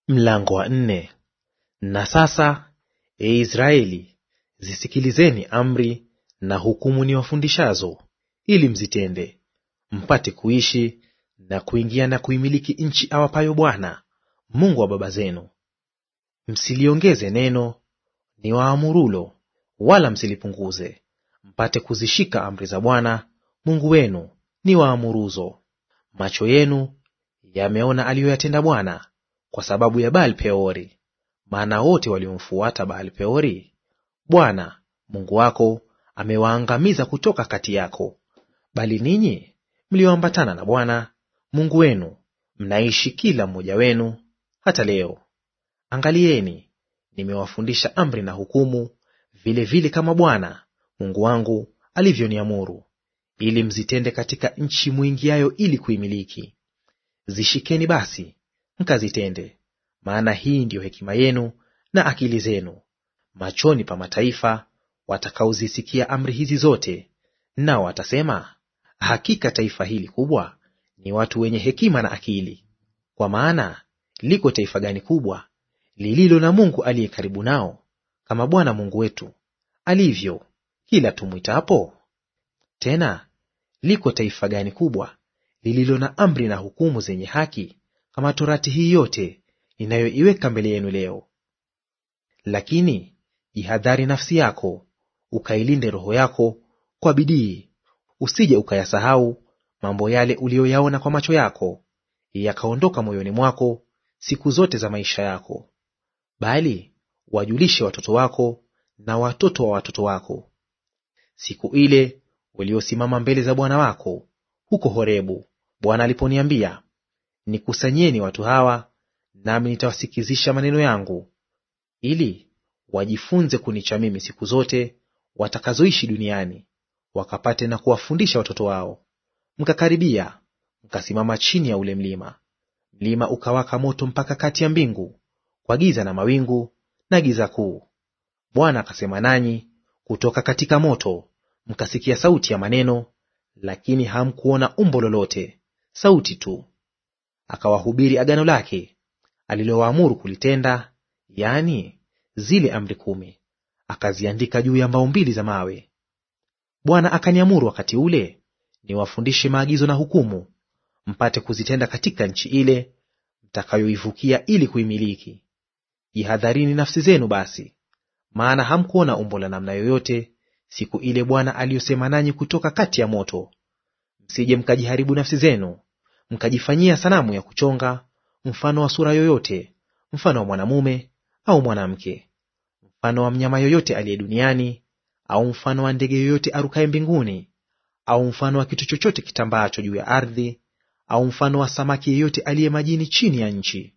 Mlango wa 4. Na sasa, Israeli, zisikilizeni amri na hukumu niwafundishazo, ili mzitende, mpate kuishi na kuingia na kuimiliki nchi awapayo Bwana Mungu wa baba zenu. Msiliongeze neno niwaamurulo, wala msilipunguze, mpate kuzishika amri za Bwana Mungu wenu niwaamuruzo. Macho yenu yameona aliyoyatenda Bwana kwa sababu ya Baal-Peori, maana wote waliomfuata Baal-Peori Bwana Mungu wako amewaangamiza kutoka kati yako. Bali ninyi mlioambatana na Bwana Mungu wenu mnaishi kila mmoja wenu hata leo. Angalieni, nimewafundisha amri na hukumu vile vile kama Bwana Mungu wangu alivyoniamuru, ili mzitende katika nchi muingiayo ili kuimiliki. Zishikeni basi mkazitende, maana hii ndiyo hekima yenu na akili zenu machoni pa mataifa watakaozisikia amri hizi zote, nao watasema, hakika taifa hili kubwa ni watu wenye hekima na akili. Kwa maana liko taifa gani kubwa lililo na Mungu aliye karibu nao, kama Bwana Mungu wetu alivyo kila tumwitapo? Tena liko taifa gani kubwa lililo na amri na hukumu zenye haki, kama torati hii yote ninayoiweka mbele yenu leo? Lakini jihadhari nafsi yako, ukailinde roho yako kwa bidii, usije ukayasahau mambo yale uliyoyaona kwa macho yako, yakaondoka moyoni mwako siku zote za maisha yako. Bali wajulishe watoto wako na watoto wa watoto wako, siku ile waliosimama mbele za Bwana wako huko Horebu, Bwana aliponiambia, nikusanyeni watu hawa, nami nitawasikizisha maneno yangu, ili wajifunze kunicha mimi siku zote watakazoishi duniani, wakapate na kuwafundisha watoto wao. Mkakaribia, mkasimama chini ya ule mlima. Mlima ukawaka moto mpaka kati ya mbingu, kwa giza na mawingu na giza kuu. Bwana akasema nanyi kutoka katika moto, mkasikia sauti ya maneno, lakini hamkuona umbo lolote, sauti tu. Akawahubiri agano lake alilowaamuru kulitenda, yaani zile amri 10, akaziandika juu ya mbao 2 za mawe. Bwana akaniamuru wakati ule niwafundishe maagizo na hukumu, mpate kuzitenda katika nchi ile mtakayoivukia ili kuimiliki. Jihadharini nafsi zenu basi, maana hamkuona umbo la namna yoyote siku ile Bwana aliyosema nanyi kutoka kati ya moto. Msije mkajiharibu nafsi zenu, mkajifanyia sanamu ya kuchonga, mfano wa sura yoyote, mfano wa mwanamume au mwanamke, mfano wa mnyama yoyote aliye duniani, au mfano wa ndege yoyote arukaye mbinguni, au mfano wa kitu chochote kitambaacho juu ya ardhi, au mfano wa samaki yeyote aliye majini chini ya nchi.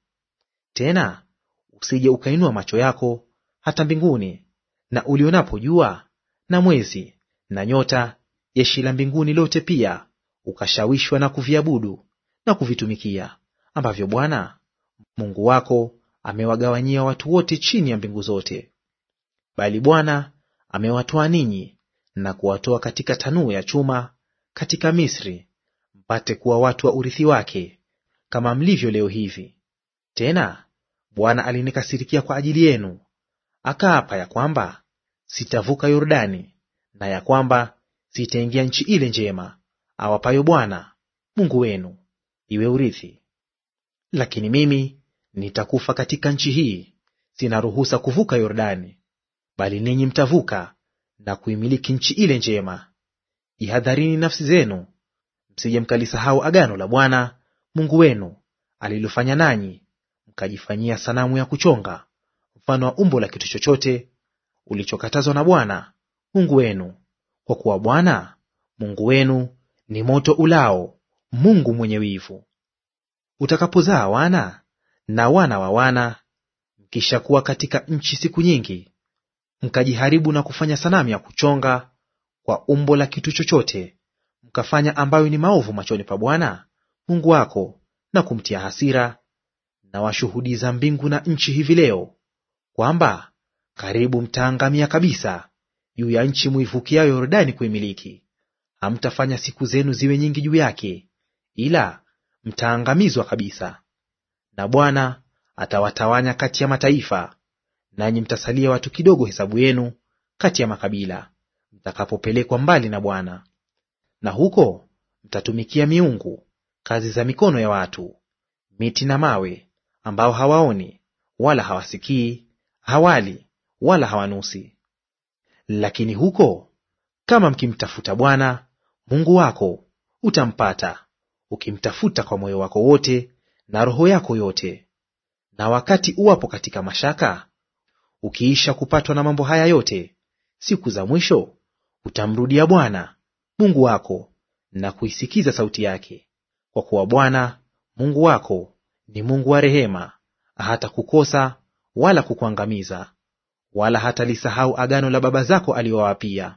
Tena usije ukainua macho yako hata mbinguni, na ulionapo jua na mwezi na nyota, jeshi la mbinguni lote pia, ukashawishwa na kuviabudu na kuvitumikia, ambavyo Bwana Mungu wako amewagawanyia watu wote chini ya mbingu zote. Bali Bwana amewatoa ninyi na kuwatoa katika tanuu ya chuma katika Misri, mpate kuwa watu wa urithi wake, kama mlivyo leo hivi. Tena Bwana alinikasirikia kwa ajili yenu, akaapa ya kwamba sitavuka Yordani, na ya kwamba sitaingia nchi ile njema awapayo Bwana Mungu wenu iwe urithi. Lakini mimi nitakufa katika nchi hii, sina ruhusa kuvuka Yordani, bali ninyi mtavuka na kuimiliki nchi ile njema. Jihadharini nafsi zenu, msije mkalisahau agano la Bwana Mungu wenu alilofanya nanyi, mkajifanyia sanamu ya kuchonga, mfano wa umbo la kitu chochote ulichokatazwa na Bwana Mungu wenu. Kwa kuwa Bwana Mungu wenu ni moto ulao, Mungu mwenye wivu. Utakapozaa wana na wana wa wana, mkishakuwa katika nchi siku nyingi, mkajiharibu na kufanya sanamu ya kuchonga kwa umbo la kitu chochote, mkafanya ambayo ni maovu machoni pa Bwana Mungu wako, na kumtia hasira, na washuhudiza mbingu na nchi hivi leo, kwamba karibu mtaangamia kabisa juu ya nchi muivukiayo Yordani kuimiliki. Hamtafanya siku zenu ziwe nyingi juu yake, ila mtaangamizwa kabisa. Na Bwana atawatawanya kati ya mataifa, nanyi mtasalia watu kidogo hesabu yenu kati ya makabila, mtakapopelekwa mbali na Bwana. Na huko mtatumikia miungu, kazi za mikono ya watu, miti na mawe, ambao hawaoni wala hawasikii, hawali wala hawanusi. Lakini huko kama mkimtafuta Bwana Mungu wako, utampata, ukimtafuta kwa moyo wako wote na roho yako yote. Na wakati uwapo katika mashaka, ukiisha kupatwa na mambo haya yote, siku za mwisho utamrudia Bwana Mungu wako na kuisikiza sauti yake, kwa kuwa Bwana Mungu wako ni Mungu wa rehema, hata kukosa wala kukuangamiza, wala hatalisahau agano la baba zako aliyowapia.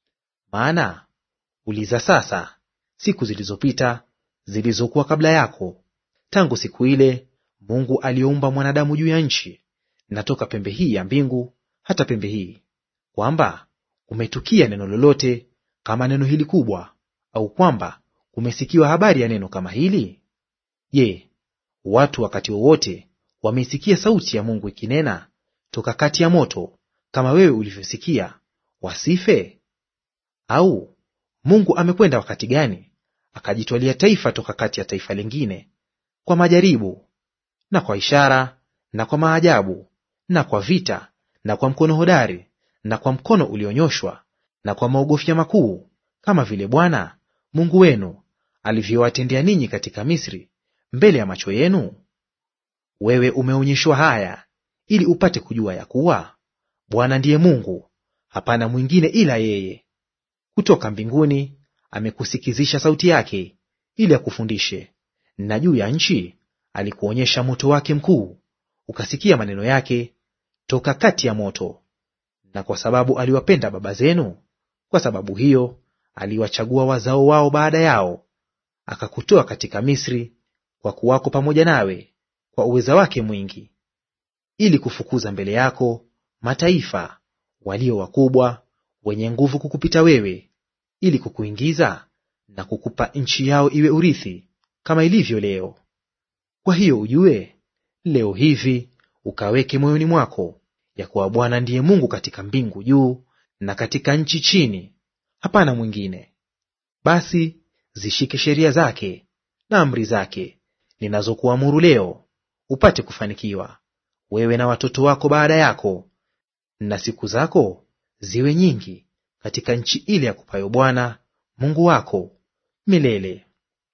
Maana uliza sasa siku zilizopita zilizokuwa kabla yako, tangu siku ile Mungu aliyoumba mwanadamu juu ya nchi, na toka pembe hii ya mbingu hata pembe hii, kwamba kumetukia neno lolote kama neno hili kubwa, au kwamba kumesikiwa habari ya neno kama hili? Je, watu wakati wowote wameisikia sauti ya Mungu ikinena toka kati ya moto, kama wewe ulivyosikia, wasife? Au Mungu amekwenda wakati gani akajitwalia taifa toka kati ya taifa lingine, kwa majaribu na kwa ishara na kwa maajabu na kwa vita na kwa mkono hodari na kwa mkono ulionyoshwa na kwa maogofya makuu, kama vile Bwana Mungu wenu alivyowatendea ninyi katika Misri mbele ya macho yenu? Wewe umeonyeshwa haya ili upate kujua ya kuwa Bwana ndiye Mungu, hapana mwingine ila yeye. Kutoka mbinguni amekusikizisha sauti yake ili akufundishe, na juu ya nchi alikuonyesha moto wake mkuu, ukasikia maneno yake toka kati ya moto. Na kwa sababu aliwapenda baba zenu, kwa sababu hiyo aliwachagua wazao wao baada yao, akakutoa katika Misri kwa kuwako pamoja nawe kwa uweza wake mwingi, ili kufukuza mbele yako mataifa walio wakubwa wenye nguvu kukupita wewe, ili kukuingiza na kukupa nchi yao iwe urithi, kama ilivyo leo. Kwa hiyo ujue leo hivi, ukaweke moyoni mwako ya kuwa Bwana ndiye Mungu katika mbingu juu na katika nchi chini, hapana mwingine. Basi zishike sheria zake na amri zake ninazokuamuru leo, upate kufanikiwa, wewe na watoto wako baada yako, na siku zako ziwe nyingi katika nchi ile akupayo Bwana Mungu wako milele.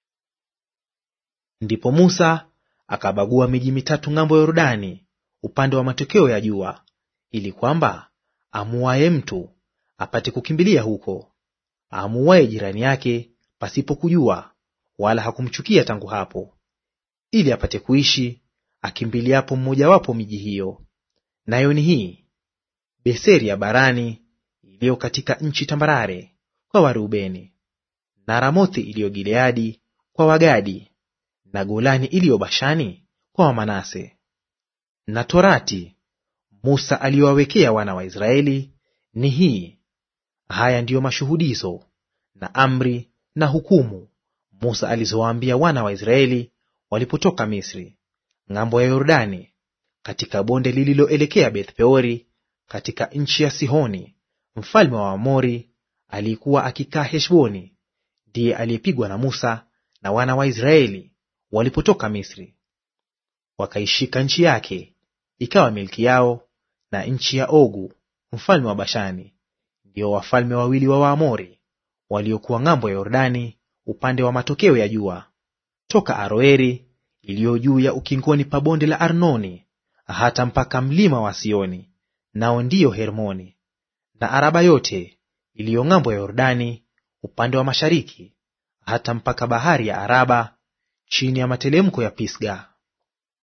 Ndipo Musa akabagua miji mitatu ng'ambo ya Yordani upande wa matokeo ya jua, ili kwamba amuaye mtu apate kukimbilia huko, amuaye jirani yake pasipo kujua, wala hakumchukia tangu hapo, ili apate kuishi akimbiliapo mmojawapo miji hiyo. Nayo ni hii: Beseri ya barani iliyo katika nchi tambarare kwa Warubeni, na Ramothi iliyo Gileadi kwa Wagadi, na Golani iliyo Bashani kwa Wamanase. Na torati Musa aliyowawekea wana wa Israeli ni hii. Haya ndiyo mashuhudizo na amri na hukumu Musa alizowaambia wana wa Israeli walipotoka Misri, ng'ambo ya Yordani, katika bonde lililoelekea Beth-Peori, katika nchi ya Sihoni mfalme wa Waamori, aliyekuwa akikaa Heshboni, ndiye aliyepigwa na Musa na wana wa Israeli walipotoka Misri. Wakaishika nchi yake ikawa milki yao, na nchi ya Ogu mfalme wa Bashani, ndio wafalme wawili wa Waamori waliokuwa ng'ambo ya Yordani upande wa matokeo ya jua, toka Aroeri iliyo juu ya ukingoni pa bonde la Arnoni hata mpaka mlima wa Sioni, nao ndiyo Hermoni, na Araba yote iliyo ng'ambo ya Yordani upande wa mashariki hata mpaka bahari ya Araba chini ya matelemko ya Pisga.